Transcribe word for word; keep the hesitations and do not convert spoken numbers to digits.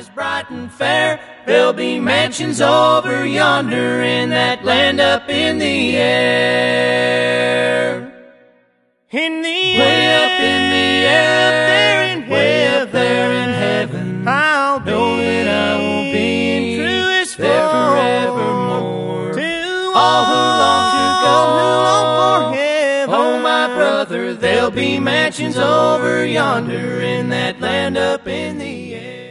bright and fair. There'll be mansions over yonder in that land up in the air. In the Way air, up in the air, up there in way heaven, up there in heaven. I'll Know that I will be be true as there forevermore. forevermore. To All who long to go, who long for heaven. oh my brother, there'll be mansions over yonder in that land up in the air.